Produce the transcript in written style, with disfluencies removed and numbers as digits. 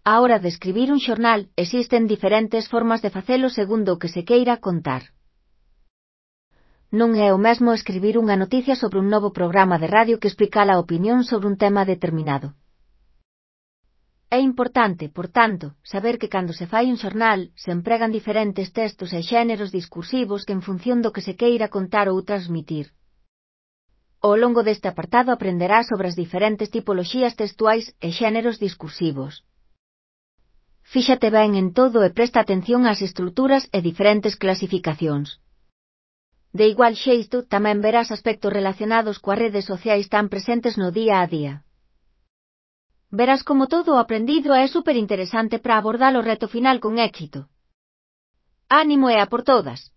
Á hora de escribir un xornal, existen diferentes formas de facelo segundo o que se queira contar. Non é o mesmo escribir unha noticia sobre un novo programa de radio que explicar a opinión sobre un tema determinado. É importante, por tanto, saber que cando se fai un xornal, se empregan diferentes textos e xéneros discursivos que en función do que se queira contar ou transmitir. Ao longo deste apartado aprenderás sobre as diferentes tipoloxías textuais e xéneros discursivos. Fíxate ben en todo e presta atención ás estruturas e diferentes clasificacións. De igual xeito, tamén verás aspectos relacionados coas redes sociais tan presentes no día a día. Verás como todo o aprendido é superinteresante para abordar o reto final con éxito. ¡Ánimo e a por todas!